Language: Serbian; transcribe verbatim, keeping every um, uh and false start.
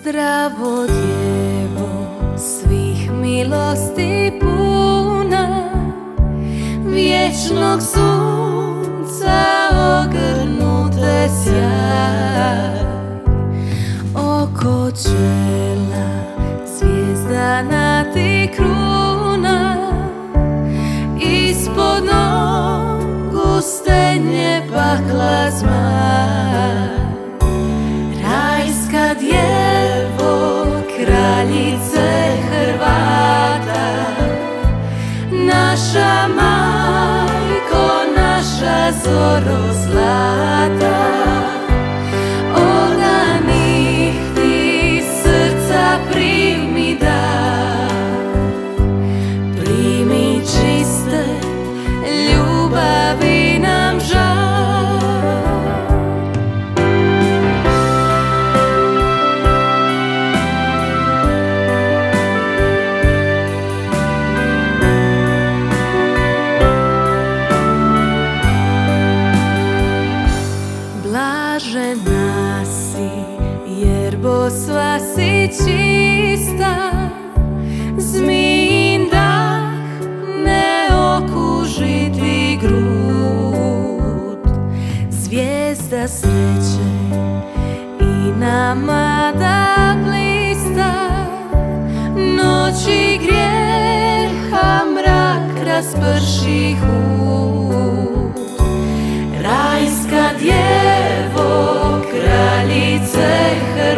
Zdravo djevo, svih milosti puna, vječnog sunca ogrnute sjaj, oko čela zvijezdana ti kruna, ispod nogu stenje pakla zmaj. Rajska djevo, kraljice Hrvata, naša majko, naša zoro zlata, odanih ti srca primi dar, primi čiste ljubavi nam žar. Blažena si, jer sva si čista, zmijin dah ne okuži ti grud. Zvijezda sreće i nama da blista, noći grijeha mrak rasprši hud. Rajska djevo, kraljice Hrvata,